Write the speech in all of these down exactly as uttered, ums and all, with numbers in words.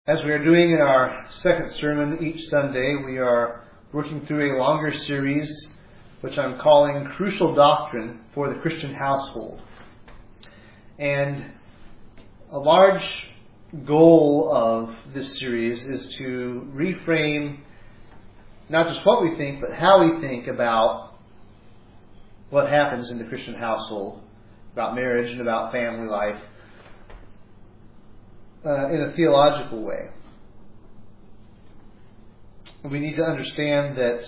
As we are doing in our second sermon each Sunday, we are working through a longer series which I'm calling Crucial Doctrine for the Christian Household. And a large goal of this series is to reframe not just what we think, but how we think about what happens in the Christian household, about marriage and about family life, uh, in a theological way. We need to understand that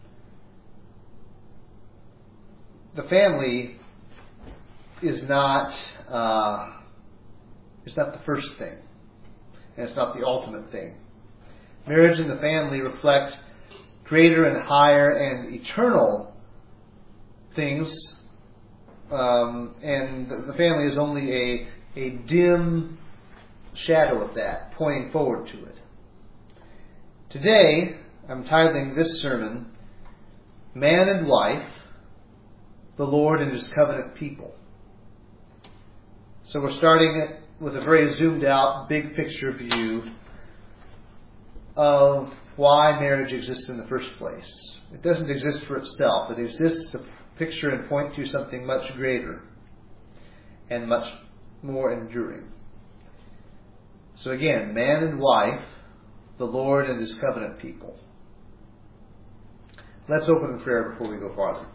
the family is not uh, it's not the first thing, and it's not the ultimate thing. Marriage and the family reflect greater and higher and eternal things, um, and the family is only a a dim shadow of that, pointing forward to it. Today, I'm titling this sermon, Man and Wife, the Lord and His Covenant People. So we're starting with a very zoomed out, big picture view of why marriage exists in the first place. It doesn't exist for itself. It exists to picture and point to something much greater and much more enduring. So again, man and wife, the Lord and His covenant people. Let's open in prayer before we go farther.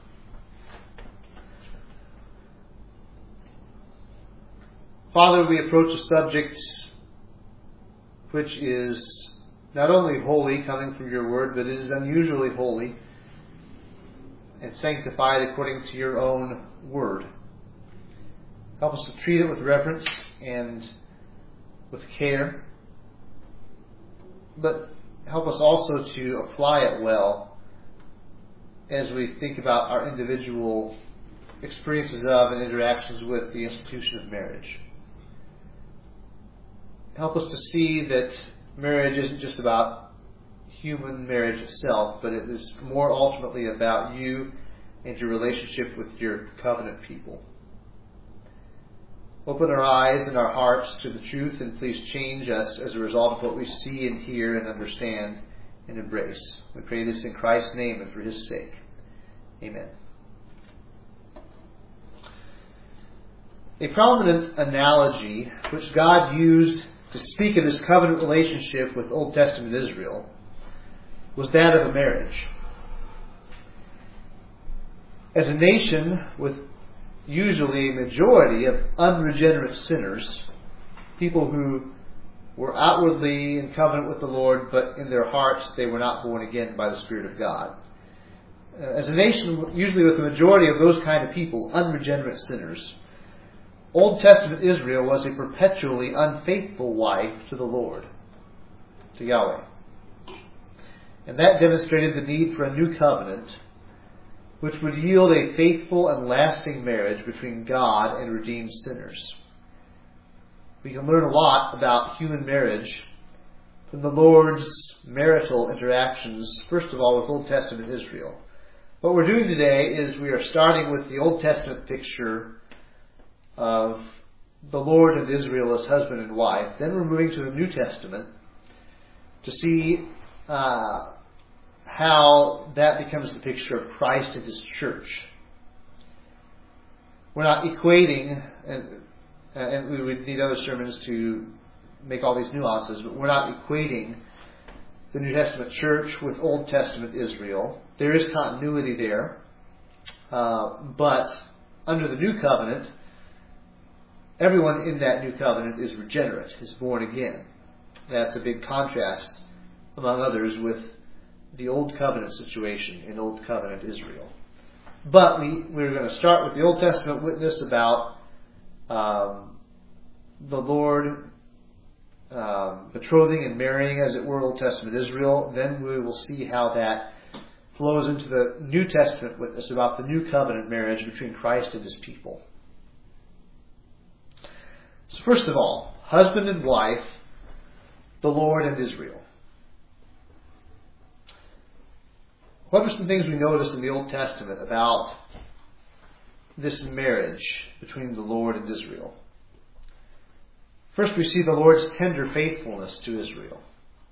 Father, we approach a subject which is not only holy, coming from your word, but it is unusually holy and sanctified according to your own word. Help us to treat it with reverence and with care, but help us also to apply it well as we think about our individual experiences of and interactions with the institution of marriage. Help us to see that marriage isn't just about human marriage itself, but it is more ultimately about you and your relationship with your covenant people. Open our eyes and our hearts to the truth, and please change us as a result of what we see and hear and understand and embrace. We pray this in Christ's name and for His sake. Amen. A prominent analogy which God used to speak of His covenant relationship with Old Testament Israel was that of a marriage. As a nation with usually a majority of unregenerate sinners, people who were outwardly in covenant with the Lord, but in their hearts they were not born again by the Spirit of God. As a nation, usually with the majority of those kind of people, unregenerate sinners, Old Testament Israel was a perpetually unfaithful wife to the Lord, to Yahweh. And that demonstrated the need for a new covenant which would yield a faithful and lasting marriage between God and redeemed sinners. We can learn a lot about human marriage from the Lord's marital interactions, first of all with Old Testament Israel. What we're doing today is we are starting with the Old Testament picture of the Lord and Israel as husband and wife. Then we're moving to the New Testament to see uh, how that becomes the picture of Christ and His church. We're not equating, and, and we would need other sermons to make all these nuances, but we're not equating the New Testament church with Old Testament Israel. There is continuity there, uh, but under the New Covenant, everyone in that New Covenant is regenerate, is born again. That's a big contrast, among others, with the Old Covenant situation in Old Covenant Israel. But we, we're going to start with the Old Testament witness about um, the Lord um, betrothing and marrying, as it were, Old Testament Israel. Then we will see how that flows into the New Testament witness about the New Covenant marriage between Christ and His people. So first of all, husband and wife, the Lord and Israel. What are some things we notice in the Old Testament about this marriage between the Lord and Israel? First, we see the Lord's tender faithfulness to Israel,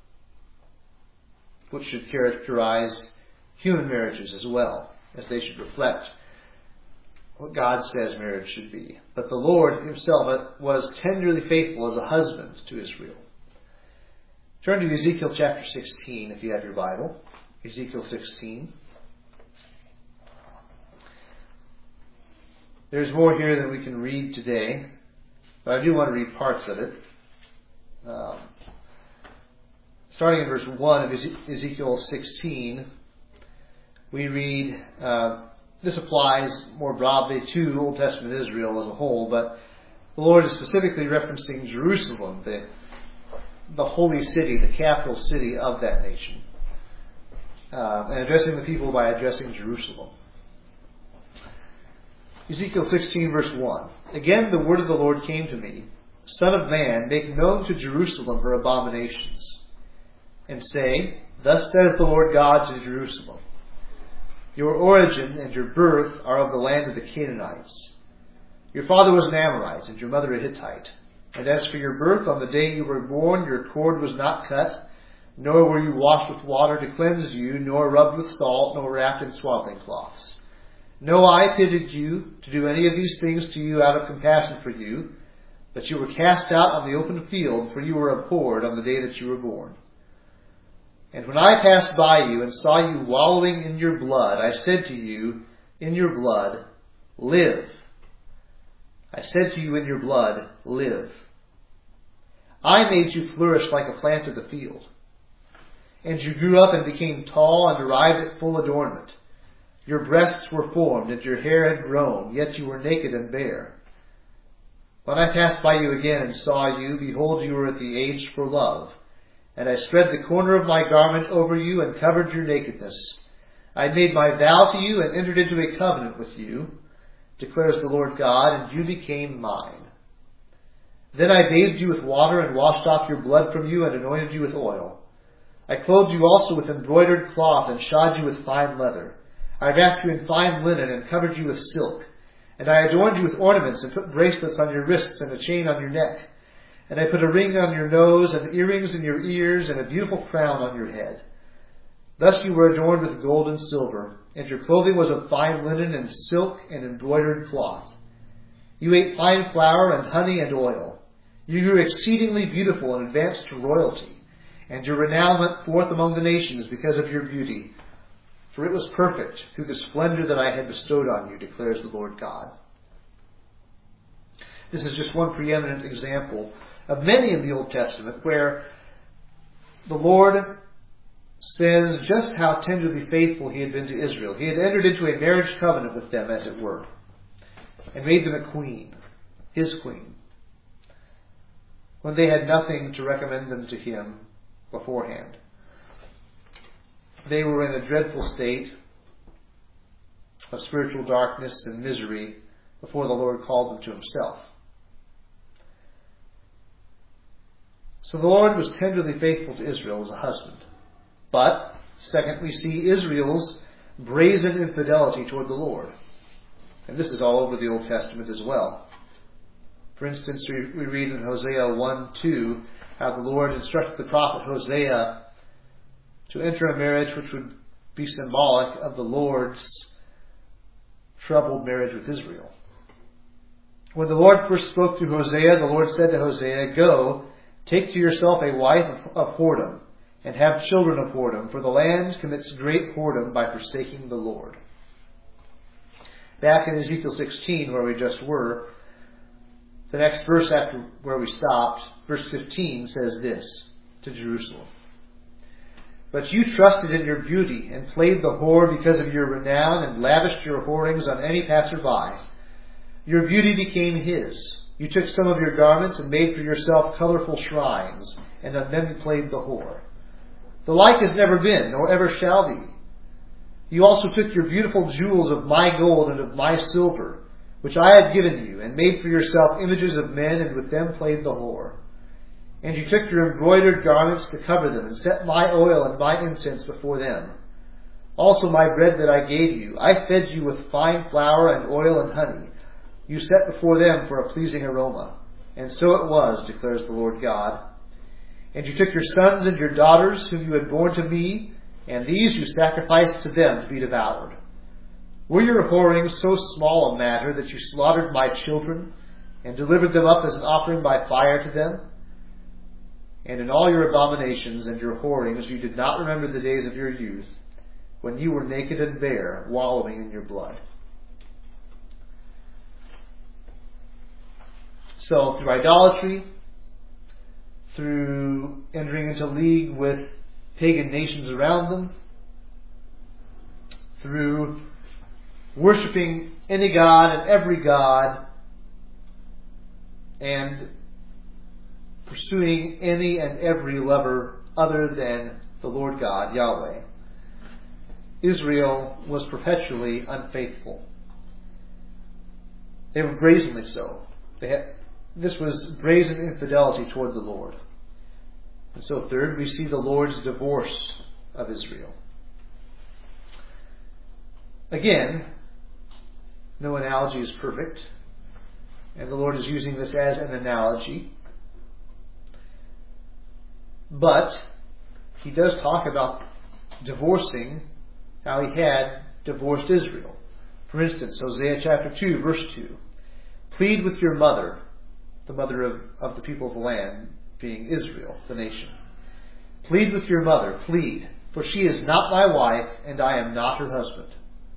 which should characterize human marriages as well, as they should reflect what God says marriage should be. But the Lord himself was tenderly faithful as a husband to Israel. Turn to Ezekiel chapter sixteen if you have your Bible. Ezekiel sixteen. There's more here than we can read today, but I do want to read parts of it. Um, starting in verse one of Ezekiel sixteen, we read, uh, this applies more broadly to Old Testament Israel as a whole, but the Lord is specifically referencing Jerusalem, the, the holy city, the capital city of that nation, uh, and addressing the people by addressing Jerusalem. Ezekiel sixteen verse one. Again the word of the Lord came to me, Son of man, make known to Jerusalem her abominations, and say, Thus says the Lord God to Jerusalem, Your origin and your birth are of the land of the Canaanites. Your father was an Amorite, and your mother a Hittite. And as for your birth, on the day you were born, your cord was not cut, nor were you washed with water to cleanse you, nor rubbed with salt, nor wrapped in swaddling cloths. No eye pitied you to do any of these things to you out of compassion for you, but you were cast out on the open field, for you were abhorred on the day that you were born. And when I passed by you and saw you wallowing in your blood, I said to you, in your blood, live. I said to you, in your blood, live. I made you flourish like a plant of the field. And you grew up and became tall and arrived at full adornment. Your breasts were formed and your hair had grown, yet you were naked and bare. When I passed by you again and saw you, behold, you were at the age for love. And I spread the corner of my garment over you and covered your nakedness. I made my vow to you and entered into a covenant with you, declares the Lord God, and you became mine. Then I bathed you with water and washed off your blood from you and anointed you with oil. I clothed you also with embroidered cloth and shod you with fine leather. I wrapped you in fine linen and covered you with silk. And I adorned you with ornaments and put bracelets on your wrists and a chain on your neck. And I put a ring on your nose and earrings in your ears and a beautiful crown on your head. Thus you were adorned with gold and silver, and your clothing was of fine linen and silk and embroidered cloth. You ate fine flour and honey and oil. You grew exceedingly beautiful and advanced to royalty, and your renown went forth among the nations because of your beauty. For it was perfect through the splendor that I had bestowed on you, declares the Lord God. This is just one preeminent example of many in the Old Testament where the Lord says just how tenderly faithful he had been to Israel. He had entered into a marriage covenant with them, as it were, and made them a queen, his queen, when they had nothing to recommend them to him beforehand. They were in a dreadful state of spiritual darkness and misery before the Lord called them to himself. So the Lord was tenderly faithful to Israel as a husband. But, second, we see Israel's brazen infidelity toward the Lord. And this is all over the Old Testament as well. For instance, we read in Hosea one two how the Lord instructed the prophet Hosea to enter a marriage which would be symbolic of the Lord's troubled marriage with Israel. When the Lord first spoke through Hosea, the Lord said to Hosea, Go, take to yourself a wife of whoredom, and have children of whoredom, for the land commits great whoredom by forsaking the Lord. Back in Ezekiel sixteen, where we just were, the next verse after where we stopped, verse fifteen, says this to Jerusalem. But you trusted in your beauty and played the whore because of your renown and lavished your whorings on any passerby. Your beauty became his. You took some of your garments and made for yourself colorful shrines, and on them you played the whore. The like has never been, nor ever shall be. You also took your beautiful jewels of my gold and of my silver, which I had given you, and made for yourself images of men, and with them played the whore. And you took your embroidered garments to cover them, and set my oil and my incense before them. Also my bread that I gave you, I fed you with fine flour and oil and honey. You set before them for a pleasing aroma. And so it was, declares the Lord God. And you took your sons and your daughters, whom you had borne to me, and these you sacrificed to them to be devoured. Were your whorings so small a matter that you slaughtered my children, and delivered them up as an offering by fire to them? And in all your abominations and your whorings you did not remember the days of your youth, when you were naked and bare, wallowing in your blood. So, through idolatry, through entering into league with pagan nations around them, through worshipping any god and every god, and pursuing any and every lover other than the Lord God, Yahweh, Israel was perpetually unfaithful. They were brazenly so. They had, this was brazen infidelity toward the Lord. And so third, we see the Lord's divorce of Israel. Again, no analogy is perfect, and the Lord is using this as an analogy. But he does talk about divorcing how he had divorced Israel. For instance, Hosea chapter two, verse two. Plead with your mother, the mother of, of the people of the land, being Israel, the nation. Plead with your mother, plead, for she is not my wife, and I am not her husband.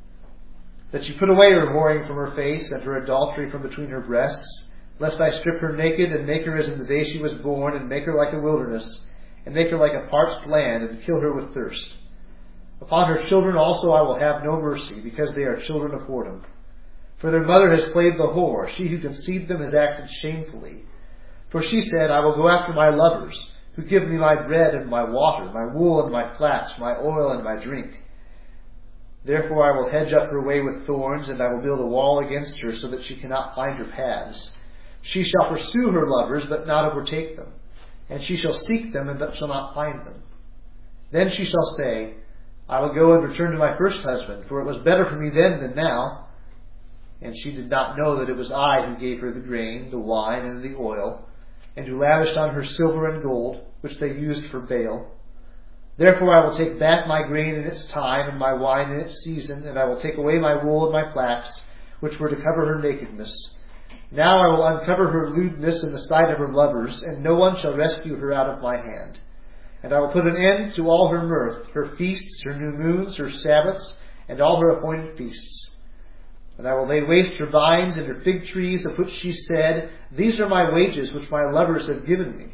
That she put away her whoring from her face, and her adultery from between her breasts, lest I strip her naked, and make her as in the day she was born, and make her like a wilderness, and make her like a parched land, and kill her with thirst. Upon her children also I will have no mercy, because they are children of whoredom. For their mother has played the whore, she who conceived them has acted shamefully. For she said, I will go after my lovers, who give me my bread and my water, my wool and my flax, my oil and my drink. Therefore I will hedge up her way with thorns, and I will build a wall against her, so that she cannot find her paths. She shall pursue her lovers, but not overtake them. And she shall seek them, but shall not find them. Then she shall say, I will go and return to my first husband, for it was better for me then than now. And she did not know that it was I who gave her the grain, the wine, and the oil, and who lavished on her silver and gold, which they used for Baal. Therefore I will take back my grain in its time, and my wine in its season, and I will take away my wool and my flax, which were to cover her nakedness. Now I will uncover her lewdness in the sight of her lovers, and no one shall rescue her out of my hand. And I will put an end to all her mirth, her feasts, her new moons, her Sabbaths, and all her appointed feasts. And I will lay waste her vines and her fig trees, of which she said, These are my wages which my lovers have given me.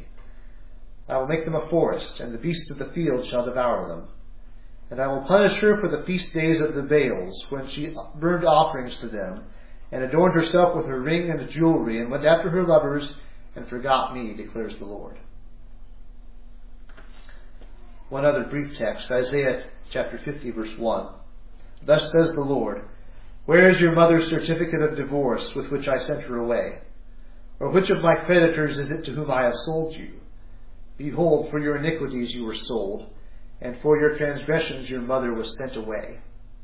I will make them a forest, and the beasts of the field shall devour them. And I will punish her for the feast days of the Baals, when she burned offerings to them, and adorned herself with her ring and jewelry, and went after her lovers, and forgot me, declares the Lord. One other brief text, Isaiah chapter fifty, verse one. Thus says the Lord, Where is your mother's certificate of divorce with which I sent her away? Or which of my creditors is it to whom I have sold you? Behold, for your iniquities you were sold, and for your transgressions your mother was sent away.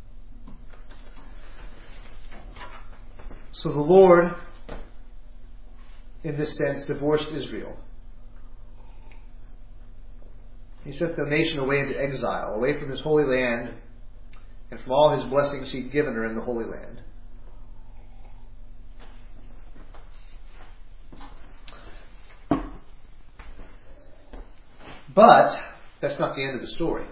So the Lord, in this sense, divorced Israel. He sent the nation away into exile, away from his holy land, and from all his blessings he'd given her in the Holy Land. But that's not the end of the story.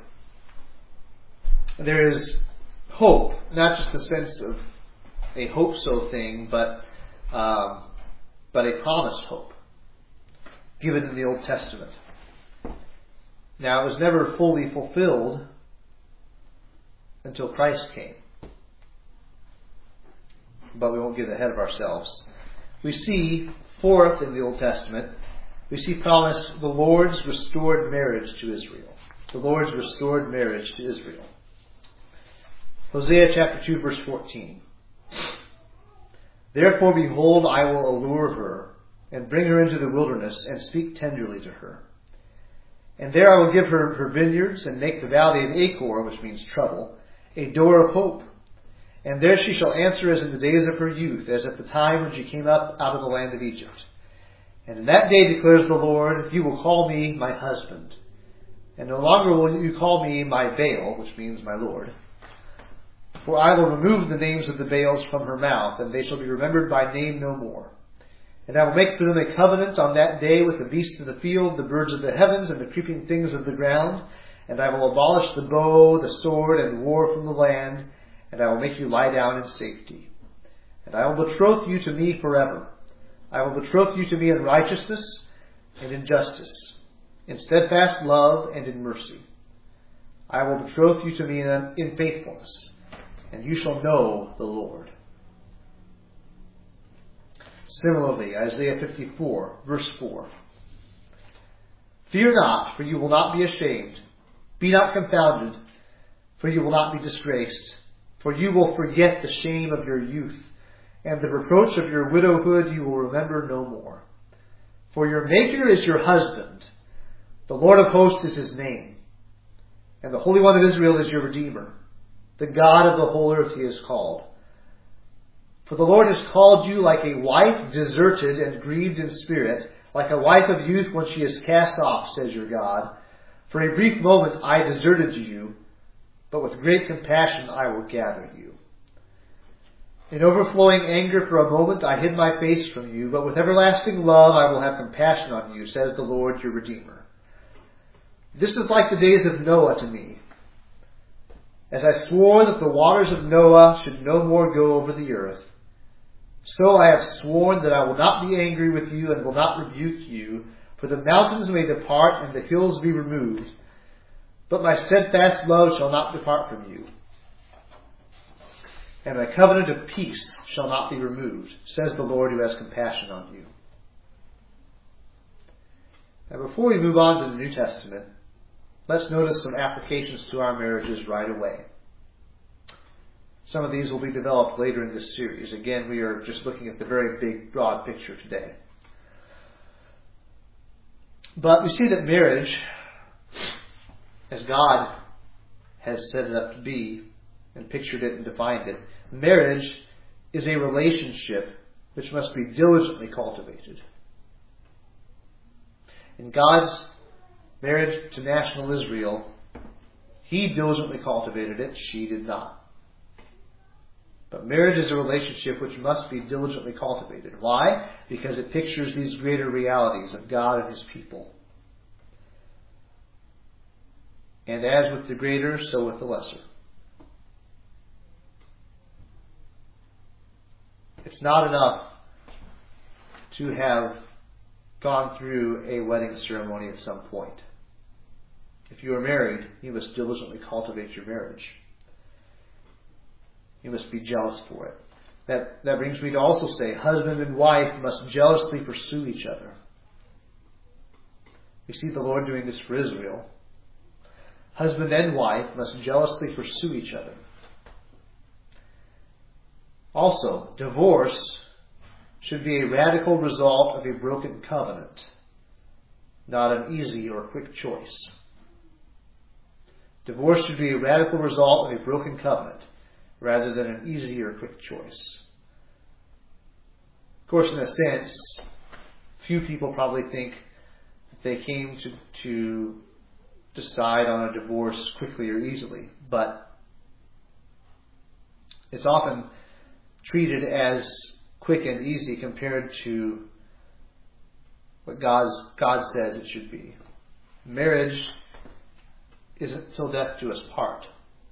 There is hope, not just the sense of a hope-so thing, but um, but a promised hope given in the Old Testament. Now, it was never fully fulfilled until Christ came. But we won't get ahead of ourselves. We see, fourth in the Old Testament, we see promised the Lord's restored marriage to Israel. The Lord's restored marriage to Israel. Hosea chapter two, verse fourteen. Therefore, behold, I will allure her, and bring her into the wilderness, and speak tenderly to her. And there I will give her her vineyards, and make the valley of Achor, which means trouble, a door of hope. And there she shall answer as in the days of her youth, as at the time when she came up out of the land of Egypt. And in that day, declares the Lord, you will call me my husband. And no longer will you call me my Baal, which means my Lord. For I will remove the names of the Baals from her mouth, and they shall be remembered by name no more. And I will make for them a covenant on that day with the beasts of the field, the birds of the heavens, and the creeping things of the ground. And I will abolish the bow, the sword, and war from the land, and I will make you lie down in safety. And I will betroth you to me forever. I will betroth you to me in righteousness and in justice, in steadfast love and in mercy. I will betroth you to me in, in faithfulness, and you shall know the Lord. Similarly, Isaiah fifty-four, verse four. Fear not, for you will not be ashamed. Be not confounded, for you will not be disgraced. For you will forget the shame of your youth, and the reproach of your widowhood you will remember no more. For your Maker is your husband. The Lord of hosts is his name. And the Holy One of Israel is your Redeemer. The God of the whole earth he is called. For the Lord has called you like a wife deserted and grieved in spirit, like a wife of youth when she is cast off, says your God. For a brief moment I deserted you, but with great compassion I will gather you. In overflowing anger for a moment I hid my face from you, but with everlasting love I will have compassion on you, says the Lord your Redeemer. This is like the days of Noah to me. As I swore that the waters of Noah should no more go over the earth, so I have sworn that I will not be angry with you and will not rebuke you, for the mountains may depart and the hills be removed, but my steadfast love shall not depart from you, and my covenant of peace shall not be removed, says the Lord who has compassion on you. Now before we move on to the New Testament, let's notice some applications to our marriages right away. Some of these will be developed later in this series. Again, we are just looking at the very big, broad picture today. But we see that marriage, as God has set it up to be, and pictured it and defined it, marriage is a relationship which must be diligently cultivated. In God's marriage to national Israel, he diligently cultivated it, she did not. But marriage is a relationship which must be diligently cultivated. Why? Because it pictures these greater realities of God and his people. And as with the greater, so with the lesser. It's not enough to have gone through a wedding ceremony at some point. If you are married, you must diligently cultivate your marriage. You must be jealous for it. That, that brings me to also say, husband and wife must jealously pursue each other. We see the Lord doing this for Israel. Husband and wife must jealously pursue each other. Also, divorce should be a radical result of a broken covenant, not an easy or quick choice. Divorce should be a radical result of a broken covenant, rather than an easy or quick choice. Of course, in a sense, few people probably think that they came to, to decide on a divorce quickly or easily, but it's often treated as quick and easy compared to what God's, God says it should be. Marriage isn't till death do us part.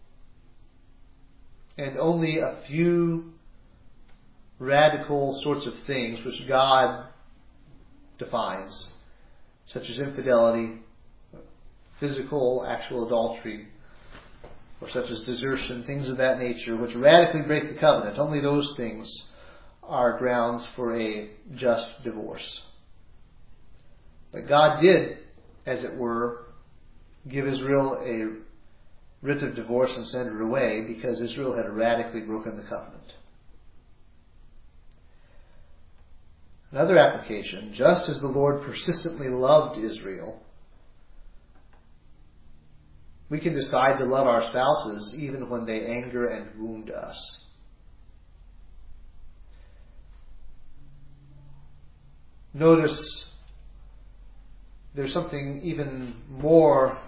And only a few radical sorts of things which God defines, such as infidelity, physical, actual adultery, or such as desertion, things of that nature, which radically break the covenant. Only those things are grounds for a just divorce. But God did, as it were, give Israel a writ of divorce and send her away because Israel had radically broken the covenant. Another application, just as the Lord persistently loved Israel, we can decide to love our spouses even when they anger and wound us. Notice there's something even more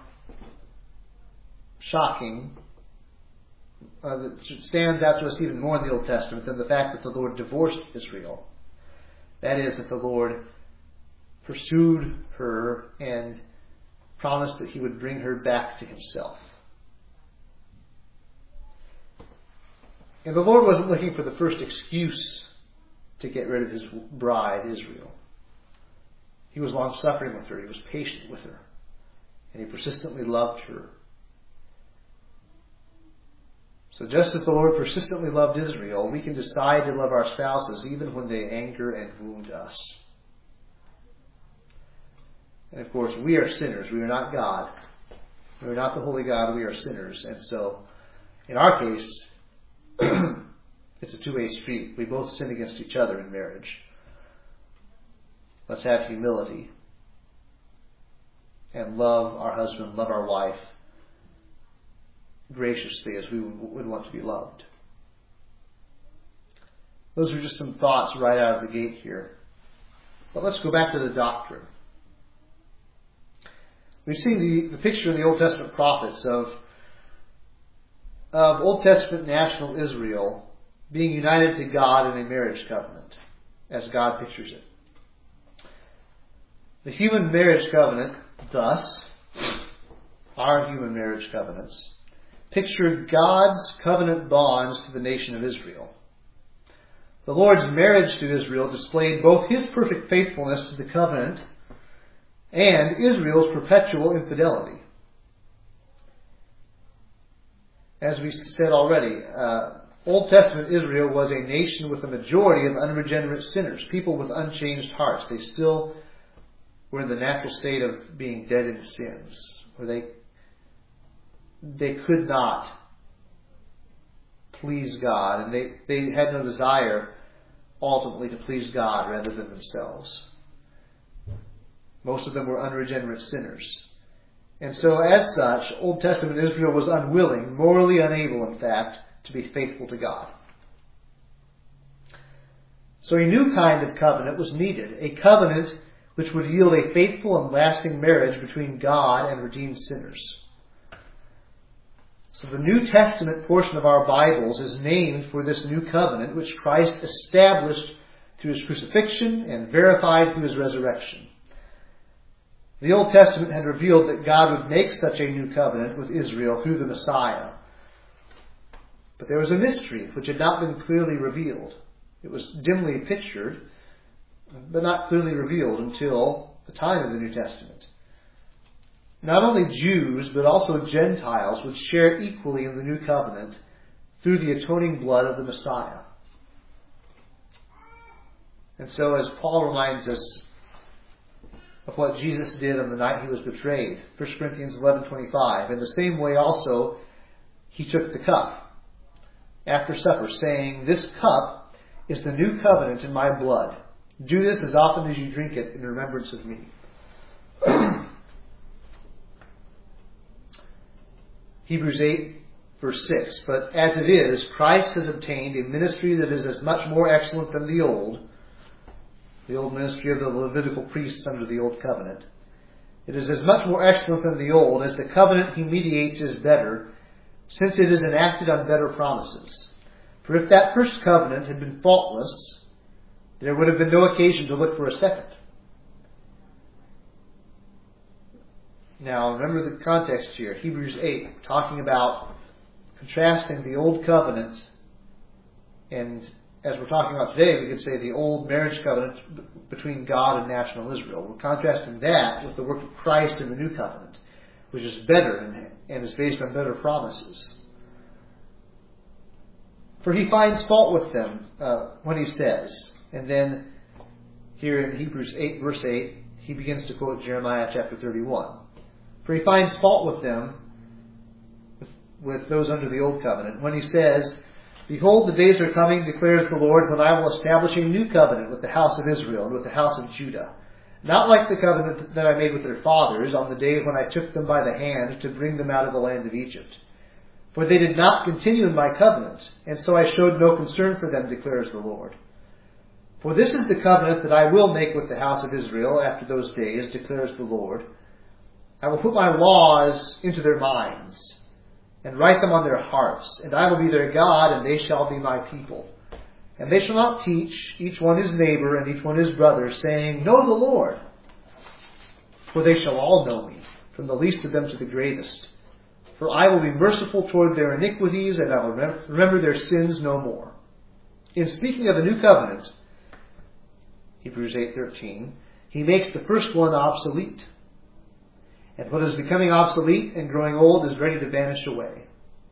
shocking uh, that stands out to us even more in the Old Testament than the fact that the Lord divorced Israel. That is, that the Lord pursued her and promised that He would bring her back to Himself. And the Lord wasn't looking for the first excuse to get rid of His bride, Israel. He was long-suffering with her. He was patient with her. And He persistently loved her. So just as the Lord persistently loved Israel, we can decide to love our spouses even when they anger and wound us. And of course, we are sinners. We are not God. We are not the holy God. We are sinners. And so, in our case, it's a two-way street. We both sin against each other in marriage. Let's have humility and love our husband, love our wife graciously as we would want to be loved. Those are just some thoughts right out of the gate here. But let's go back to the doctrine. We've seen the, the picture in the Old Testament prophets of, of Old Testament national Israel being united to God in a marriage covenant, as God pictures it. The human marriage covenant, thus, our human marriage covenants, pictured God's covenant bonds to the nation of Israel. The Lord's marriage to Israel displayed both His perfect faithfulness to the covenant and Israel's perpetual infidelity. As we said already, uh, Old Testament Israel was a nation with a majority of unregenerate sinners, people with unchanged hearts. They still were in the natural state of being dead in sins, where they they could not please God, and they, they had no desire ultimately to please God rather than themselves. Most of them were unregenerate sinners. And so as such, Old Testament Israel was unwilling, morally unable in fact, to be faithful to God. So a new kind of covenant was needed, a covenant which would yield a faithful and lasting marriage between God and redeemed sinners. So the New Testament portion of our Bibles is named for this new covenant which Christ established through His crucifixion and verified through His resurrection. The Old Testament had revealed that God would make such a new covenant with Israel through the Messiah. But there was a mystery which had not been clearly revealed. It was dimly pictured, but not clearly revealed until the time of the New Testament. Not only Jews, but also Gentiles would share equally in the new covenant through the atoning blood of the Messiah. And so as Paul reminds us of what Jesus did on the night He was betrayed, First Corinthians eleven twenty-five, in the same way also He took the cup after supper, saying, "This cup is the new covenant in my blood. Do this as often as you drink it in remembrance of me." Hebrews eight, verse six, "But as it is, Christ has obtained a ministry that is as much more excellent than the old," the old ministry of the Levitical priests under the old covenant. "It is as much more excellent than the old, as the covenant He mediates is better, since it is enacted on better promises. For if that first covenant had been faultless, there would have been no occasion to look for a second." Now, remember the context here. Hebrews eight, talking about contrasting the old covenant, and as we're talking about today, we could say the old marriage covenant between God and national Israel. We're contrasting that with the work of Christ in the new covenant, which is better and, and is based on better promises. "For He finds fault with them," uh, when He says, and then here in Hebrews eight, verse eight, he begins to quote Jeremiah chapter thirty-one. "For He finds fault with them," with, with those under the old covenant, when He says, "Behold, the days are coming, declares the Lord, when I will establish a new covenant with the house of Israel and with the house of Judah. Not like the covenant that I made with their fathers on the day when I took them by the hand to bring them out of the land of Egypt. For they did not continue in my covenant, and so I showed no concern for them, declares the Lord. For this is the covenant that I will make with the house of Israel after those days, declares the Lord. I will put my laws into their minds, and write them on their hearts, and I will be their God, and they shall be my people. And they shall not teach each one his neighbor and each one his brother, saying, Know the Lord. For they shall all know me, from the least of them to the greatest. For I will be merciful toward their iniquities, and I will remember their sins no more. In speaking of the new covenant, Hebrews eight thirteen, he makes the first one obsolete. And what is becoming obsolete and growing old is ready to vanish away.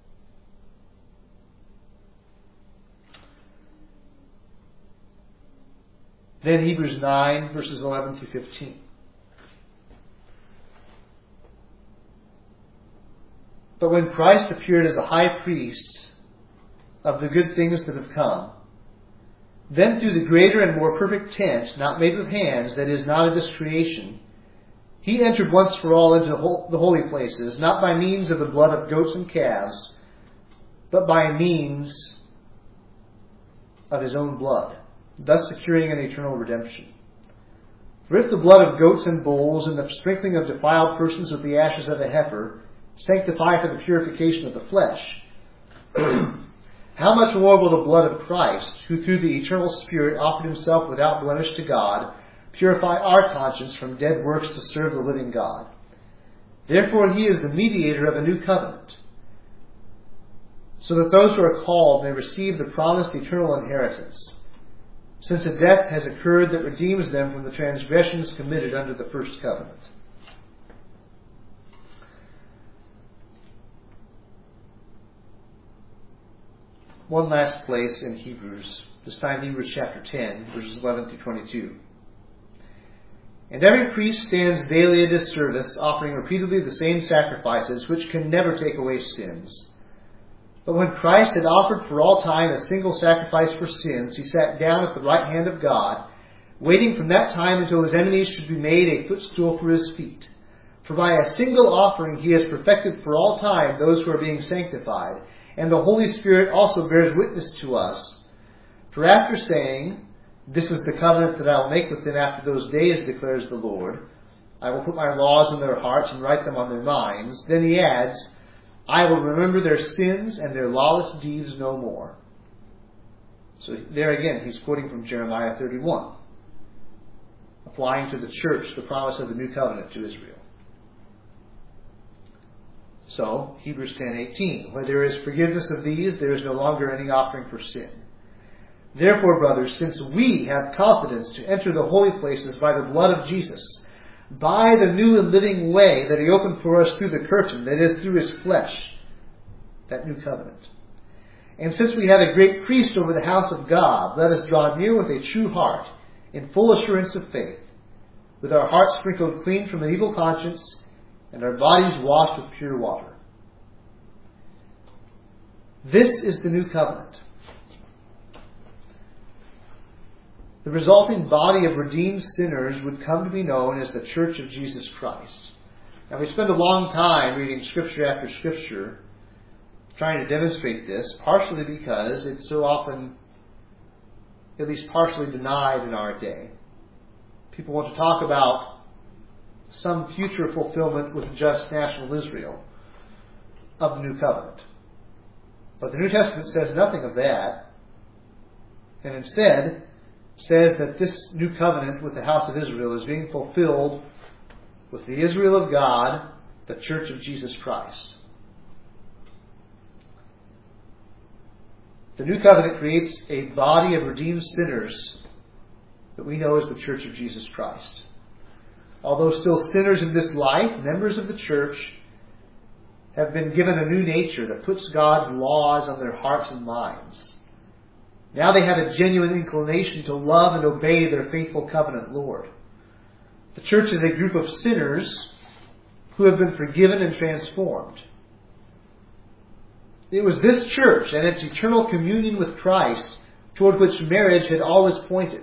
Then Hebrews nine, verses eleven through fifteen. But when Christ appeared as a high priest of the good things that have come, then through the greater and more perfect tent, not made with hands, that is, not of this creation, he entered once for all into the holy places, not by means of the blood of goats and calves, but by means of his own blood, thus securing an eternal redemption. For if the blood of goats and bulls and the sprinkling of defiled persons with the ashes of a heifer sanctify for the purification of the flesh, how much more will the blood of Christ, who through the eternal Spirit offered himself without blemish to God, purify our conscience from dead works to serve the living God? Therefore he is the mediator of a new covenant, so that those who are called may receive the promised eternal inheritance, since a death has occurred that redeems them from the transgressions committed under the first covenant. One last place in Hebrews, this time Hebrews chapter ten, verses eleven through twenty-two. And every priest stands daily at his service, offering repeatedly the same sacrifices, which can never take away sins. But when Christ had offered for all time a single sacrifice for sins, he sat down at the right hand of God, waiting from that time until his enemies should be made a footstool for his feet. For by a single offering he has perfected for all time those who are being sanctified. And the Holy Spirit also bears witness to us. For after saying, This is the covenant that I will make with them after those days, declares the Lord, I will put my laws in their hearts and write them on their minds. Then he adds, I will remember their sins and their lawless deeds no more. So there again, he's quoting from Jeremiah thirty-one, applying to the church the promise of the new covenant to Israel. So, Hebrews ten eighteen, where there is forgiveness of these, there is no longer any offering for sin. Therefore, brothers, since we have confidence to enter the holy places by the blood of Jesus, by the new and living way that he opened for us through the curtain, that is, through his flesh, that new covenant. And since we have a great priest over the house of God, let us draw near with a true heart, in full assurance of faith, with our hearts sprinkled clean from an evil conscience, and our bodies washed with pure water. This is the new covenant. The resulting body of redeemed sinners would come to be known as the Church of Jesus Christ. Now, we spend a long time reading Scripture after Scripture trying to demonstrate this, partially because it's so often, at least partially, denied in our day. People want to talk about some future fulfillment with just national Israel of the new covenant. But the New Testament says nothing of that, and instead says that this new covenant with the house of Israel is being fulfilled with the Israel of God, the Church of Jesus Christ. The new covenant creates a body of redeemed sinners that we know as the Church of Jesus Christ. Although still sinners in this life, members of the church have been given a new nature that puts God's laws on their hearts and minds. Now they have a genuine inclination to love and obey their faithful covenant Lord. The church is a group of sinners who have been forgiven and transformed. It was this church and its eternal communion with Christ toward which marriage had always pointed.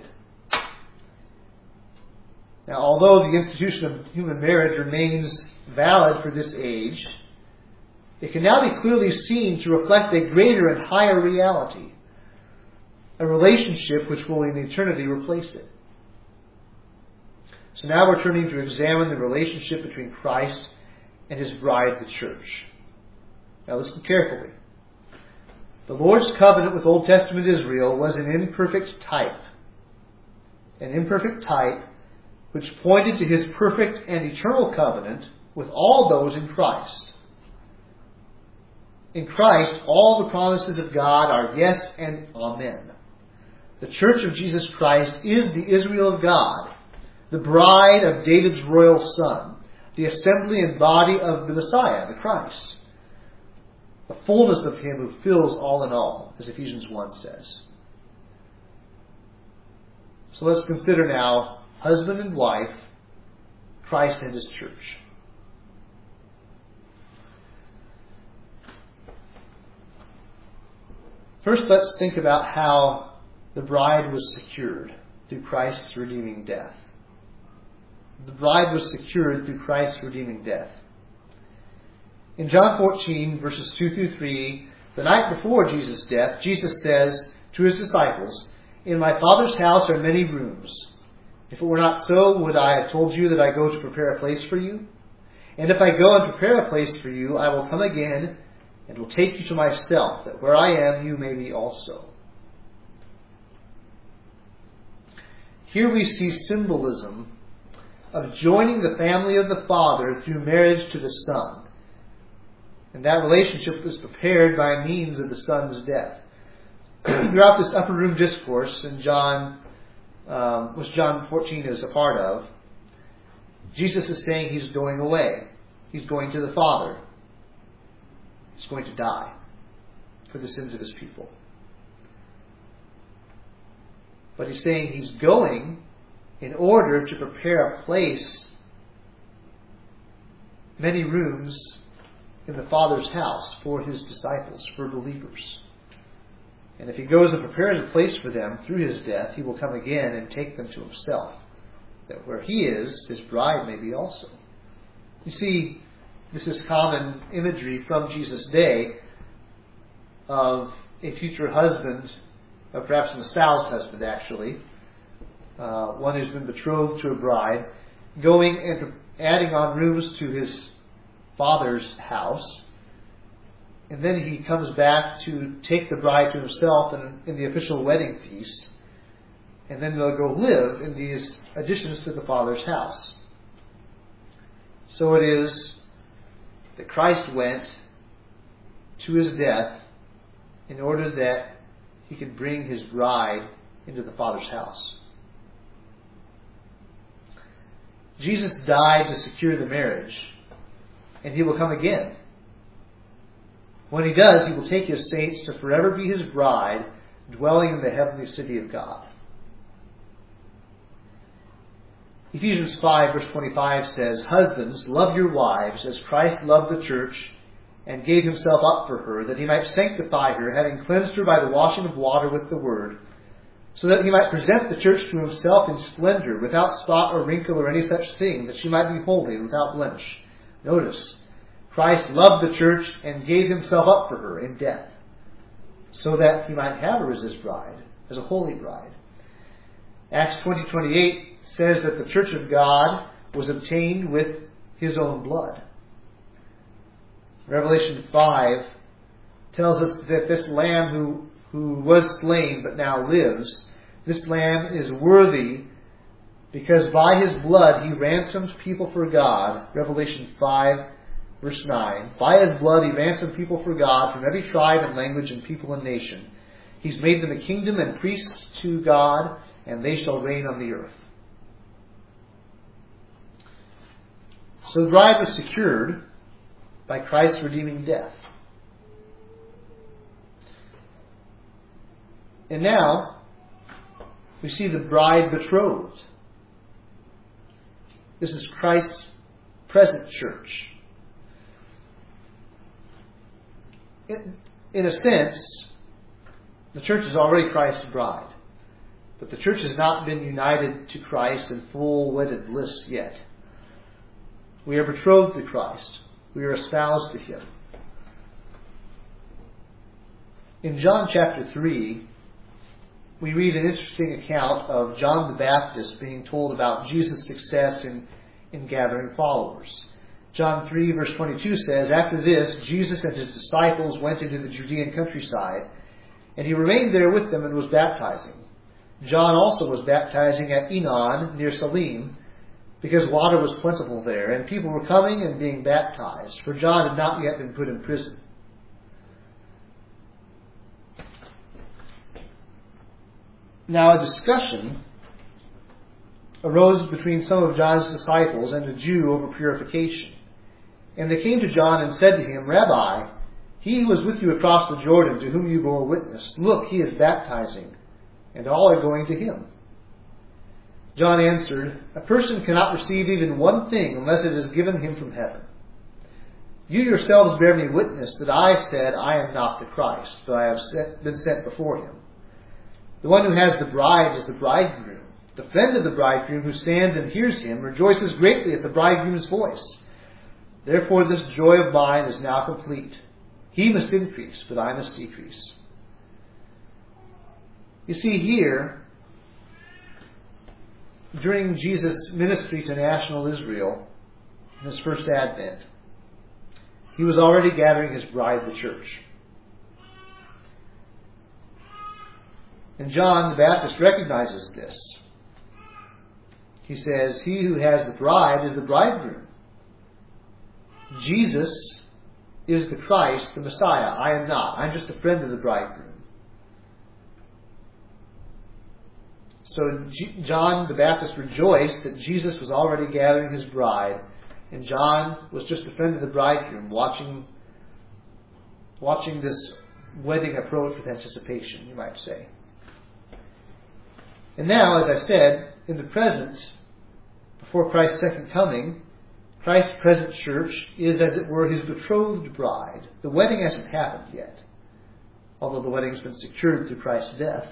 Now, although the institution of human marriage remains valid for this age, it can now be clearly seen to reflect a greater and higher reality. a relationship which will in eternity replace it. So now we're turning to examine the relationship between Christ and His bride, the church. Now listen carefully. The Lord's covenant with Old Testament Israel was an imperfect type. An imperfect type which pointed to His perfect and eternal covenant with all those in Christ. In Christ, all the promises of God are yes and amen. The church of Jesus Christ is the Israel of God, the bride of David's royal son, the assembly and body of the Messiah, the Christ, the fullness of Him who fills all in all, as Ephesians one says. So let's consider now husband and wife, Christ and His church. First, let's think about how the bride was secured through Christ's redeeming death. The bride was secured through Christ's redeeming death. In John fourteen, verses two through three, the night before Jesus' death, Jesus says to His disciples, "In my Father's house are many rooms. If it were not so, would I have told you that I go to prepare a place for you? And if I go and prepare a place for you, I will come again and will take you to myself, that where I am, you may be also." Here we see symbolism of joining the family of the Father through marriage to the Son. And that relationship was prepared by means of the Son's death. Throughout this upper room discourse in John, um, which John fourteen is a part of, Jesus is saying He's going away. He's going to the Father. He's going to die for the sins of His people. But He's saying He's going in order to prepare a place, many rooms in the Father's house for His disciples, for believers. And if He goes and prepares a place for them through His death, He will come again and take them to Himself, that where He is, His bride may be also. You see, this is common imagery from Jesus' day of a future husband, or perhaps an espoused husband actually, uh, one who's been betrothed to a bride, going and adding on rooms to his father's house, and then he comes back to take the bride to himself in, in the official wedding feast, and then they'll go live in these additions to the Father's house. So it is that Christ went to His death in order that He could bring His bride into the Father's house. Jesus died to secure the marriage, and He will come again. When He does, He will take His saints to forever be His bride, dwelling in the heavenly city of God. Ephesians five verse twenty-five says, "Husbands, love your wives as Christ loved the church and gave Himself up for her, that He might sanctify her, having cleansed her by the washing of water with the word, so that He might present the church to Himself in splendor, without spot or wrinkle or any such thing, that she might be holy and without blemish." Notice, Christ loved the church and gave Himself up for her in death, so that He might have her as His bride, as a holy bride. Acts twenty twenty-eight says that the church of God was obtained with His own blood. Revelation five tells us that this Lamb who, who was slain but now lives, this Lamb is worthy because by His blood He ransomed people for God. Revelation five verse nine. By His blood He ransomed people for God from every tribe and language and people and nation. He's made them a kingdom and priests to God, and they shall reign on the earth. So the bride was secured by Christ's redeeming death. And now we see the bride betrothed. This is Christ's present church. In, in a sense, the church is already Christ's bride. But the church has not been united to Christ in full wedded bliss yet. We are betrothed to Christ. We are espoused to Him. In John chapter three, we read an interesting account of John the Baptist being told about Jesus' success in, in gathering followers. John three verse twenty-two says, "After this, Jesus and his disciples went into the Judean countryside, and he remained there with them and was baptizing. John also was baptizing at Enon near Salim, because water was plentiful there, and people were coming and being baptized, for John had not yet been put in prison." Now a discussion arose between some of John's disciples and a Jew over purification. And they came to John and said to him, "Rabbi, he who was with you across the Jordan, to whom you bore witness, look, he is baptizing, and all are going to him." John answered, "A person cannot receive even one thing unless it is given him from heaven. You yourselves bear me witness that I said I am not the Christ, but I have been sent before him. The one who has the bride is the bridegroom. The friend of the bridegroom who stands and hears him rejoices greatly at the bridegroom's voice. Therefore this joy of mine is now complete. He must increase, but I must decrease." You see here, during Jesus' ministry to national Israel, in his first advent, he was already gathering his bride, the church. And John the Baptist recognizes this. He says, "He who has the bride is the bridegroom." Jesus is the Christ, the Messiah. I am not. I'm just a friend of the bridegroom. So G- John the Baptist rejoiced that Jesus was already gathering his bride, and John was just a friend of the bridegroom, watching, watching this wedding approach with anticipation, you might say. And now, as I said, in the present, before Christ's second coming, Christ's present church is, as it were, his betrothed bride. The wedding hasn't happened yet, although the wedding has been secured through Christ's death.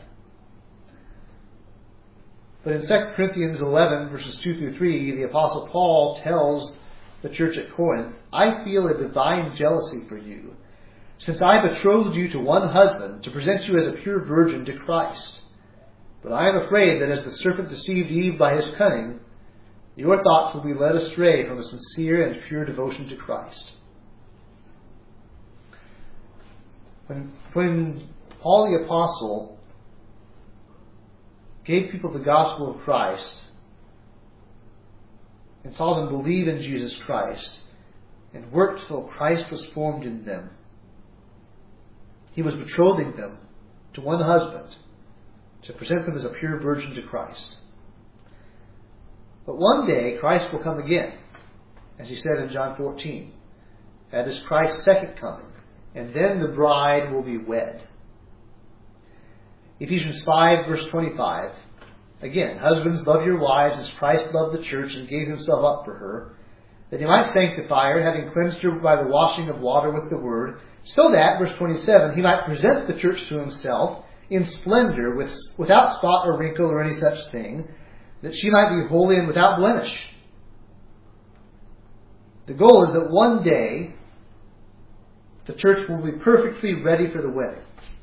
But in Second Corinthians eleven, verses two through three, the Apostle Paul tells the church at Corinth, "I feel a divine jealousy for you, since I betrothed you to one husband to present you as a pure virgin to Christ. But I am afraid that as the serpent deceived Eve by his cunning, your thoughts will be led astray from a sincere and pure devotion to Christ." When, when Paul the Apostle gave people the gospel of Christ and saw them believe in Jesus Christ and worked till Christ was formed in them, he was betrothing them to one husband to present them as a pure virgin to Christ. But one day Christ will come again, as he said in John fourteen. That is Christ's second coming. And then the bride will be wed. Ephesians five, verse twenty-five. Again, "Husbands, love your wives as Christ loved the church and gave himself up for her, that he might sanctify her, having cleansed her by the washing of water with the word, so that," verse twenty-seven, "he might present the church to himself in splendor, with, without spot or wrinkle or any such thing, that she might be holy and without blemish." The goal is that one day the church will be perfectly ready for the wedding.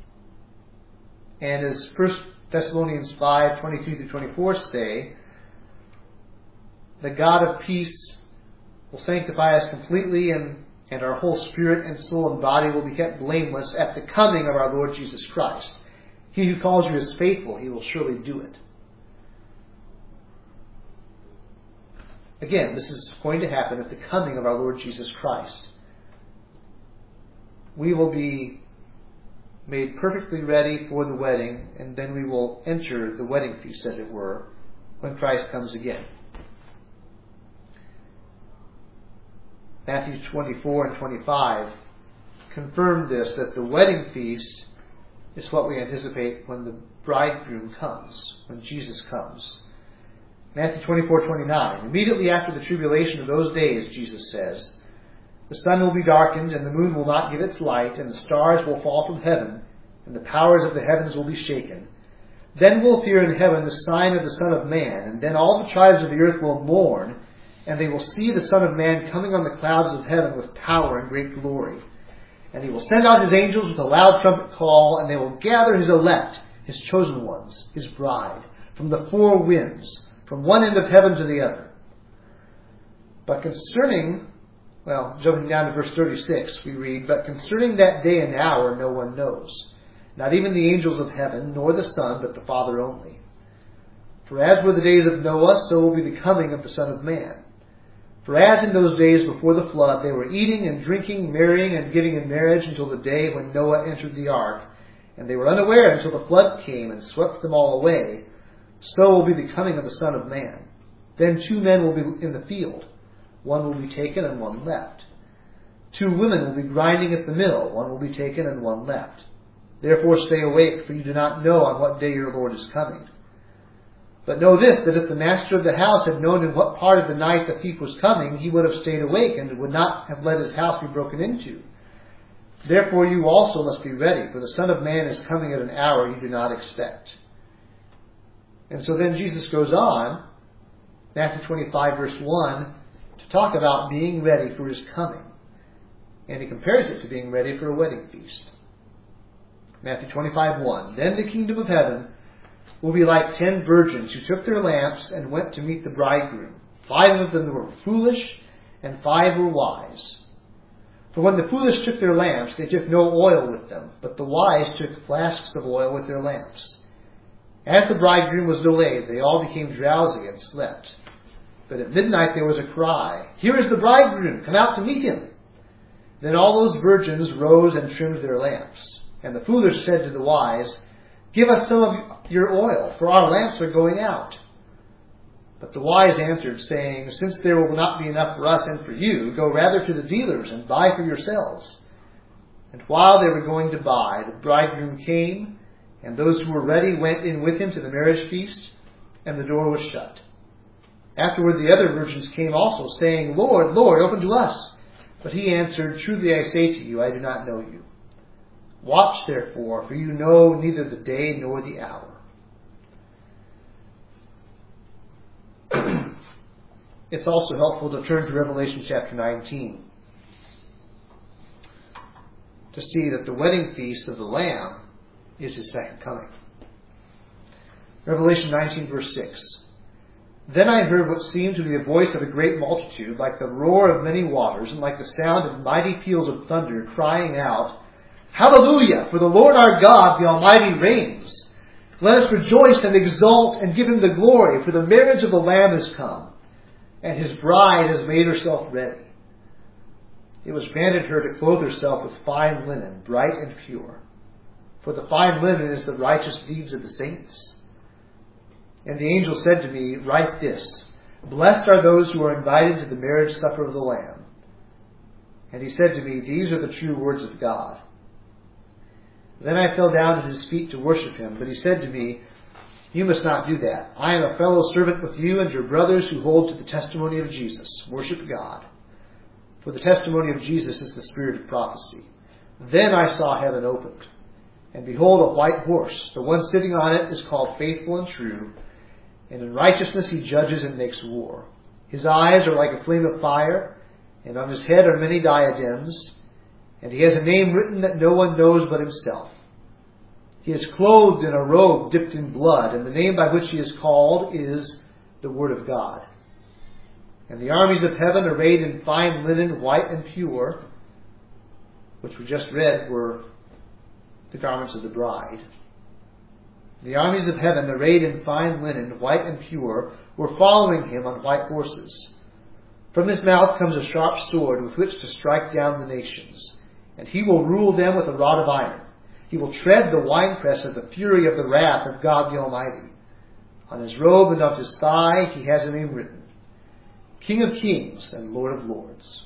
And as First Thessalonians five, twenty-three through twenty-four say, the God of peace will sanctify us completely, and, and our whole spirit and soul and body will be kept blameless at the coming of our Lord Jesus Christ. He who calls you is faithful, he will surely do it. Again, this is going to happen at the coming of our Lord Jesus Christ. We will be made perfectly ready for the wedding, and then we will enter the wedding feast, as it were, when Christ comes again. Matthew twenty-four and twenty-five confirm this, that the wedding feast is what we anticipate when the bridegroom comes, when Jesus comes. Matthew twenty-four, twenty-nine. "Immediately after the tribulation of those days," Jesus says, "the sun will be darkened, and the moon will not give its light, and the stars will fall from heaven, and the powers of the heavens will be shaken. Then will appear in heaven the sign of the Son of Man, and then all the tribes of the earth will mourn, and they will see the Son of Man coming on the clouds of heaven with power and great glory. And he will send out his angels with a loud trumpet call, and they will gather his elect his chosen ones, his bride, from the four winds, from one end of heaven to the other. But concerning, well, jumping down to verse thirty-six, we read, but concerning that day and hour no one knows, not even the angels of heaven, nor the Son, but the Father only. For as were the days of Noah, so will be the coming of the Son of Man. For as in those days before the flood, they were eating and drinking, marrying and giving in marriage until the day when Noah entered the ark, and they were unaware until the flood came and swept them all away, so will be the coming of the Son of Man. Then two men will be in the field. One will be taken and one left. Two women will be grinding at the mill. One will be taken and one left. Therefore stay awake, for you do not know on what day your Lord is coming. But know this, that if the master of the house had known in what part of the night the thief was coming, he would have stayed awake and would not have let his house be broken into. Therefore you also must be ready, for the Son of Man is coming at an hour you do not expect. And so then Jesus goes on, Matthew twenty-five verse one, to talk about being ready for his coming. And he compares it to being ready for a wedding feast. Matthew twenty-five one, then the kingdom of heaven will be like ten virgins who took their lamps and went to meet the bridegroom. Five of them were foolish, and five were wise. For when the foolish took their lamps, they took no oil with them, but the wise took flasks of oil with their lamps. As the bridegroom was delayed, they all became drowsy and slept. But at midnight there was a cry, "Here is the bridegroom, come out to meet him." Then all those virgins rose and trimmed their lamps. And the foolish said to the wise, "Give us some of your oil, for our lamps are going out." But the wise answered, saying, "Since there will not be enough for us and for you, go rather to the dealers and buy for yourselves." And while they were going to buy, the bridegroom came, and those who were ready went in with him to the marriage feast, and the door was shut. Afterward the other virgins came also, saying, "Lord, Lord, open to us." But he answered, "Truly I say to you, I do not know you. Watch therefore, for you know neither the day nor the hour." It's also helpful to turn to Revelation chapter nineteen to see that the wedding feast of the Lamb is his second coming. Revelation nineteen verse six. Then I heard what seemed to be the voice of a great multitude, like the roar of many waters, and like the sound of mighty peals of thunder, crying out, "Hallelujah! For the Lord our God, the Almighty, reigns. Let us rejoice and exult and give him the glory, for the marriage of the Lamb is come, and his bride has made herself ready." It was granted her to clothe herself with fine linen, bright and pure. For the fine linen is the righteous deeds of the saints. And the angel said to me, "Write this, blessed are those who are invited to the marriage supper of the Lamb." And he said to me, "These are the true words of God." Then I fell down at his feet to worship him, but he said to me, "You must not do that. I am a fellow servant with you and your brothers who hold to the testimony of Jesus. Worship God. For the testimony of Jesus is the spirit of prophecy." Then I saw heaven opened, and behold, a white horse. The one sitting on it is called Faithful and True, and in righteousness he judges and makes war. His eyes are like a flame of fire, and on his head are many diadems, and he has a name written that no one knows but himself. He is clothed in a robe dipped in blood, and the name by which he is called is the Word of God. And the armies of heaven, arrayed in fine linen, white and pure, which we just read were the garments of the bride. The armies of heaven, arrayed in fine linen, white and pure, were following him on white horses. From his mouth comes a sharp sword with which to strike down the nations, and he will rule them with a rod of iron. He will tread the winepress of the fury of the wrath of God the Almighty. On his robe and on his thigh he has a name written, King of Kings and Lord of Lords.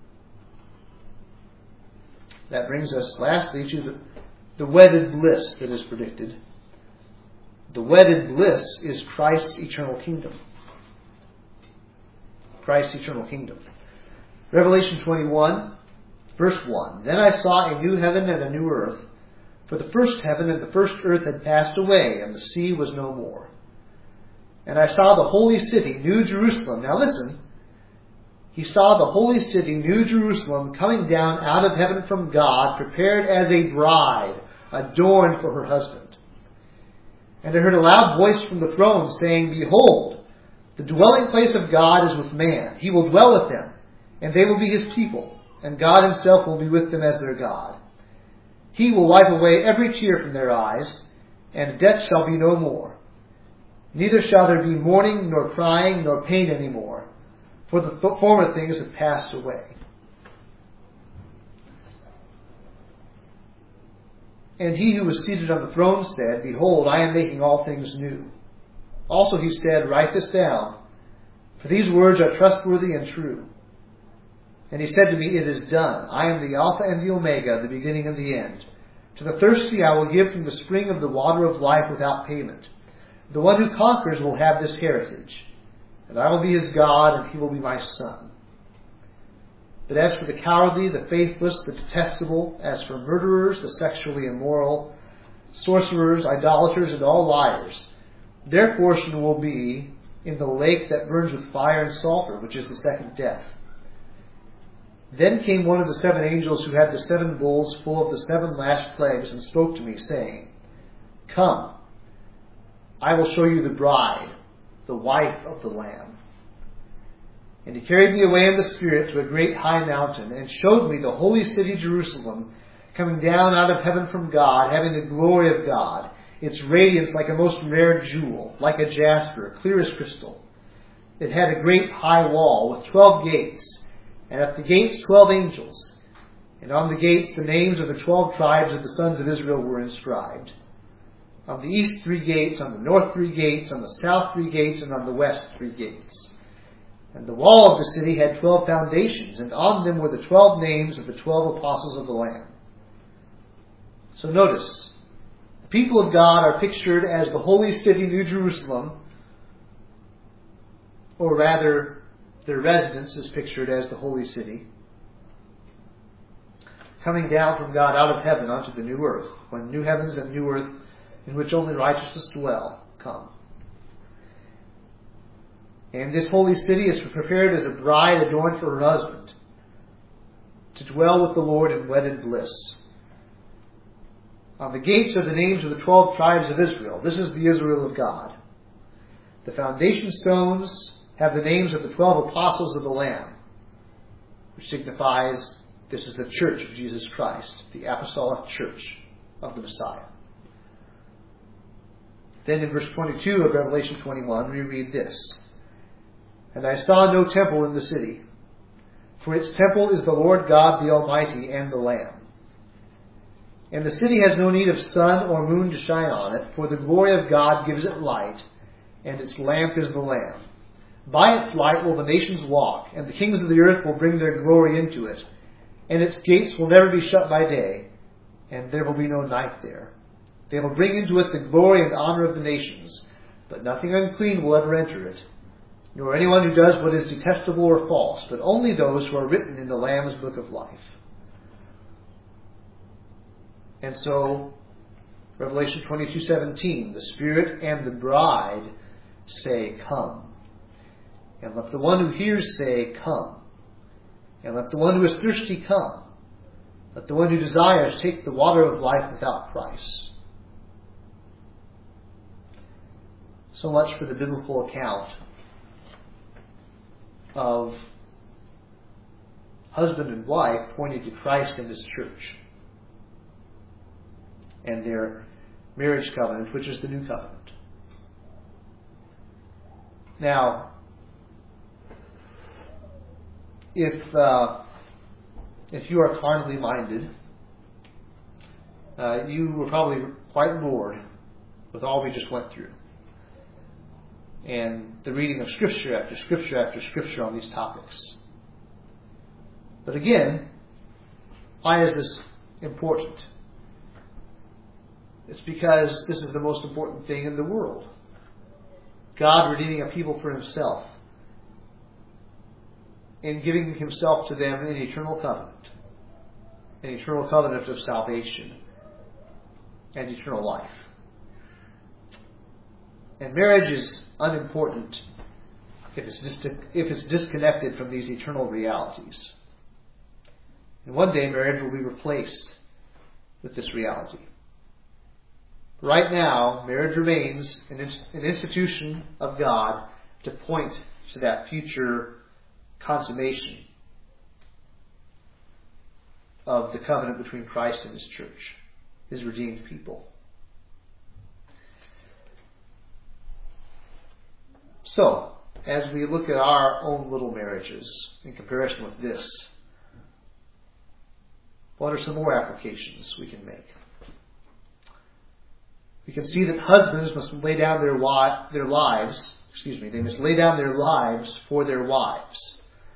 That brings us lastly to the, the wedded bliss that is predicted. The wedded bliss is Christ's eternal kingdom. Christ's eternal kingdom. Revelation twenty-one, verse one. Then I saw a new heaven and a new earth, for the first heaven and the first earth had passed away, and the sea was no more. And I saw the holy city, New Jerusalem. Now listen. He saw the holy city, New Jerusalem, coming down out of heaven from God, prepared as a bride, adorned for her husband. And I heard a loud voice from the throne saying, Behold, the dwelling place of God is with man. He will dwell with them, and they will be his people, and God himself will be with them as their God. He will wipe away every tear from their eyes, and death shall be no more. Neither shall there be mourning, nor crying, nor pain any more, for the th- former things have passed away. And he who was seated on the throne said, Behold, I am making all things new. Also he said, Write this down, for these words are trustworthy and true. And he said to me, It is done. I am the Alpha and the Omega, the beginning and the end. To the thirsty I will give from the spring of the water of life without payment. The one who conquers will have this heritage, and I will be his God, and he will be my son. But as for the cowardly, the faithless, the detestable, as for murderers, the sexually immoral, sorcerers, idolaters, and all liars, their portion will be in the lake that burns with fire and sulfur, which is the second death. Then came one of the seven angels who had the seven bowls full of the seven last plagues, and spoke to me, saying, Come, I will show you the bride, the wife of the Lamb. And he carried me away in the Spirit to a great high mountain, and showed me the holy city Jerusalem, coming down out of heaven from God, having the glory of God, its radiance like a most rare jewel, like a jasper, clear as crystal. It had a great high wall with twelve gates, and at the gates twelve angels, and on the gates the names of the twelve tribes of the sons of Israel were inscribed. On the east three gates, on the north three gates, on the south three gates, and on the west three gates. And the wall of the city had twelve foundations, and on them were the twelve names of the twelve apostles of the Lamb. So notice, the people of God are pictured as the holy city, New Jerusalem, or rather, their residence is pictured as the holy city, coming down from God out of heaven onto the new earth, when new heavens and new earth in which only righteousness dwell come. And this holy city is prepared as a bride adorned for her husband, to dwell with the Lord in wedded bliss. On the gates are the names of the twelve tribes of Israel. This is the Israel of God. The foundation stones have the names of the twelve apostles of the Lamb, which signifies this is the church of Jesus Christ, the apostolic church of the Messiah. Then in verse twenty-two of Revelation twenty-one, we read this, And I saw no temple in the city, for its temple is the Lord God the Almighty and the Lamb. And the city has no need of sun or moon to shine on it, for the glory of God gives it light, and its lamp is the Lamb. By its light will the nations walk, and the kings of the earth will bring their glory into it. And its gates will never be shut by day, and there will be no night there. They will bring into it the glory and honor of the nations, but nothing unclean will ever enter it, nor anyone who does what is detestable or false, but only those who are written in the Lamb's book of life. And so, Revelation twenty-two seventeen, the Spirit and the bride say, Come. And let the one who hears say, Come. And let the one who is thirsty come. Let the one who desires take the water of life without price. So much for the biblical account of husband and wife pointing to Christ and His church, and their marriage covenant, which is the new covenant. Now, if uh, if you are carnally minded, uh, you were probably quite bored with all we just went through, and the reading of Scripture after Scripture after Scripture on these topics. But again, why is this important? It's because this is the most important thing in the world. God redeeming a people for Himself and giving Himself to them in eternal covenant. An eternal covenant of salvation and eternal life. And marriage is unimportant if it's, dis- if it's disconnected from these eternal realities. And one day marriage will be replaced with this reality. right now, marriage remains an, an institution of God to point to that future consummation of the covenant between Christ and His church, His redeemed people. So, as we look at our own little marriages in comparison with this, what are some more applications we can make? We can see that husbands must lay down their wi- their lives, excuse me, they must lay down their lives for their wives.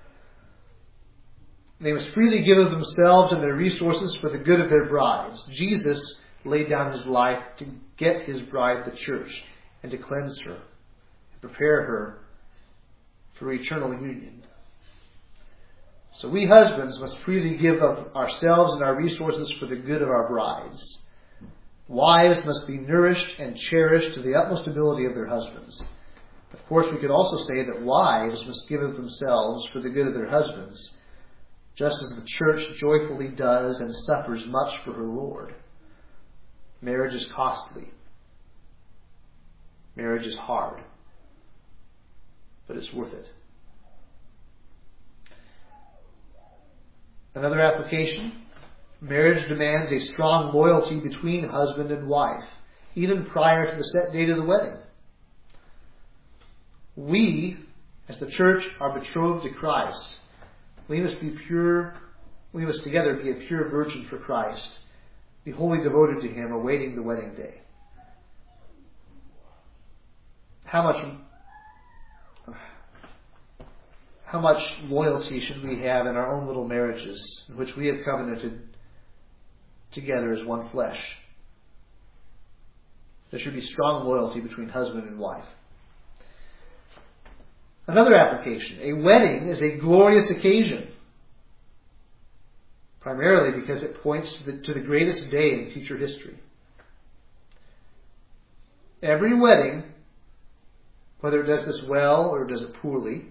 They must freely give of themselves and their resources for the good of their brides. Jesus laid down His life to get His bride, the church, and to cleanse her and prepare her for eternal union. So we husbands must freely give of ourselves and our resources for the good of our brides. Wives must be nourished and cherished to the utmost ability of their husbands. Of course, we could also say that wives must give of themselves for the good of their husbands, just as the church joyfully does and suffers much for her Lord. Marriage is costly. Marriage is hard. But it's worth it. Another application, marriage demands a strong loyalty between husband and wife, even prior to the set date of the wedding. We, as the church, are betrothed to Christ. We must be pure, we must together be a pure virgin for Christ, be wholly devoted to Him, awaiting the wedding day. How much How much loyalty should we have in our own little marriages in which we have covenanted together as one flesh? There should be strong loyalty between husband and wife. Another application. A wedding is a glorious occasion, primarily because it points to the, to the greatest day in future history. Every wedding, whether it does this well or does it poorly,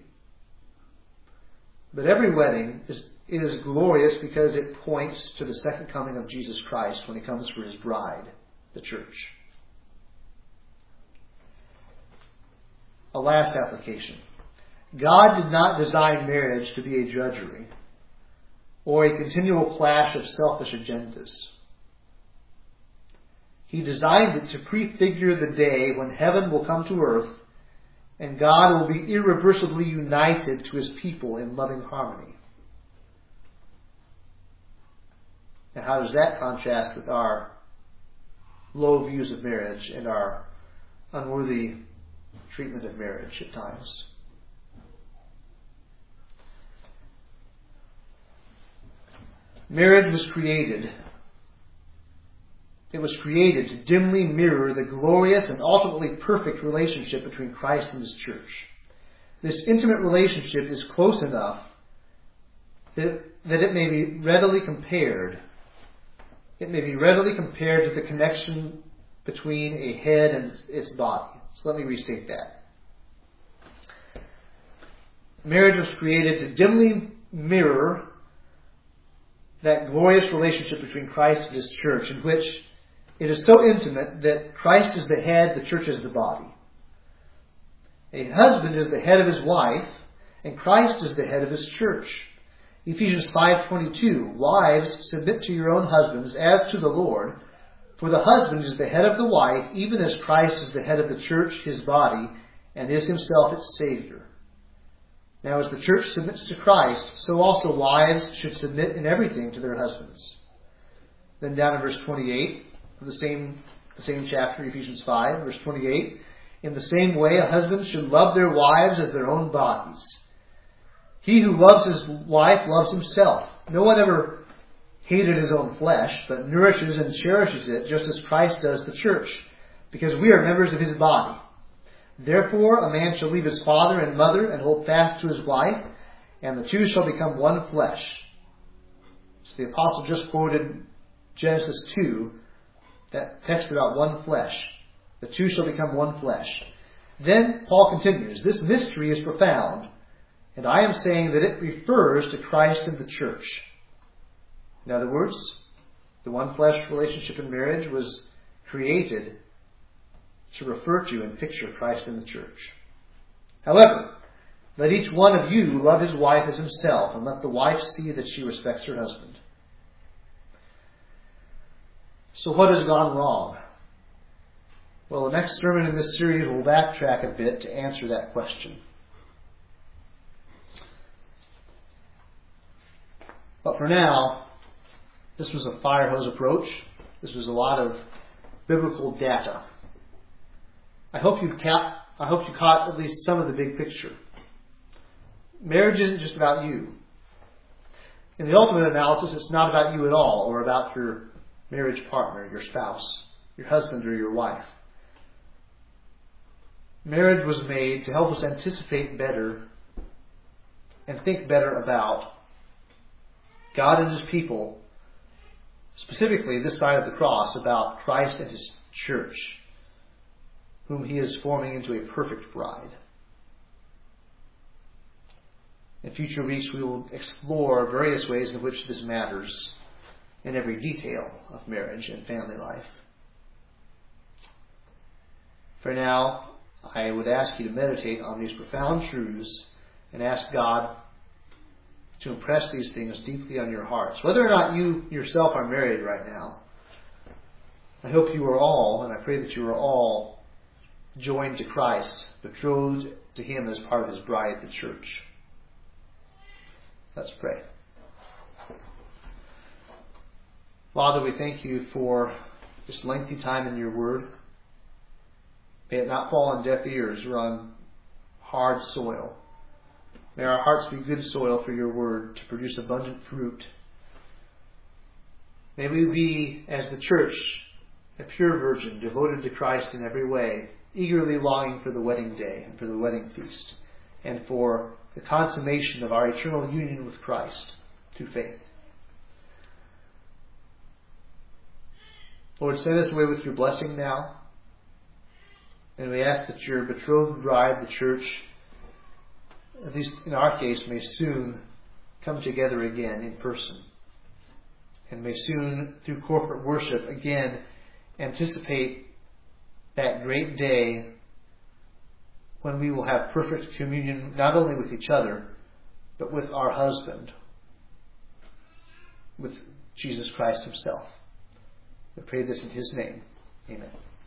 but every wedding is, is glorious because it points to the second coming of Jesus Christ when He comes for His bride, the church. A last application. God did not design marriage to be a drudgery or a continual clash of selfish agendas. He designed it to prefigure the day when heaven will come to earth and God will be irreversibly united to His people in loving harmony. Now, how does that contrast with our low views of marriage and our unworthy treatment of marriage at times? Marriage was created. It was created to dimly mirror the glorious and ultimately perfect relationship between Christ and His church. This intimate relationship is close enough that, that it may be readily compared. It may be readily compared to the connection between a head and its body. So let me restate that. Marriage was created to dimly mirror that glorious relationship between Christ and His church, in which it is so intimate that Christ is the head, the church is the body. A husband is the head of his wife, and Christ is the head of His church. Ephesians five twenty-two, Wives, submit to your own husbands as to the Lord, for the husband is the head of the wife, even as Christ is the head of the church, His body, and is Himself its Savior. Now as the church submits to Christ, so also wives should submit in everything to their husbands. Then down in verse twenty-eight, of the same, the same chapter, Ephesians five, verse twenty-eight, in the same way a husband should love their wives as their own bodies. He who loves his wife loves himself. No one ever hated his own flesh, but nourishes and cherishes it, just as Christ does the church, because we are members of His body. Therefore, a man shall leave his father and mother and hold fast to his wife, and the two shall become one flesh. So the apostle just quoted Genesis two, that text about one flesh. The two shall become one flesh. Then Paul continues, this mystery is profound, and I am saying that it refers to Christ and the church. In other words, the one flesh relationship in marriage was created to refer to and picture Christ in the church. However, let each one of you love his wife as himself, and let the wife see that she respects her husband. So what has gone wrong? Well, the next sermon in this series will backtrack a bit to answer that question. But for now, this was a fire hose approach. This was a lot of biblical data. I hope you ca- I hope you caught at least some of the big picture. Marriage isn't just about you. In the ultimate analysis, it's not about you at all, or about your marriage partner, your spouse, your husband or your wife. Marriage was made to help us anticipate better and think better about God and His people, specifically this side of the cross, about Christ and His church, whom He is forming into a perfect bride. In future weeks, we will explore various ways in which this matters in every detail of marriage and family life. For now, I would ask you to meditate on these profound truths and ask God to impress these things deeply on your hearts. Whether or not you yourself are married right now, I hope you are all, and I pray that you are all, joined to Christ, betrothed to Him as part of His bride, the church. Let's pray. Father, we thank you for this lengthy time in your word. May it not fall on deaf ears or on hard soil. May our hearts be good soil for your word to produce abundant fruit. May we be, as the church, a pure virgin, devoted to Christ in every way, eagerly longing for the wedding day and for the wedding feast, and for the consummation of our eternal union with Christ through faith. Lord, send us away with your blessing now. And we ask that your betrothed bride, the church, at least in our case, may soon come together again in person. And may soon, through corporate worship, again anticipate that great day when we will have perfect communion not only with each other, but with our husband, with Jesus Christ Himself. We pray this in His name. Amen.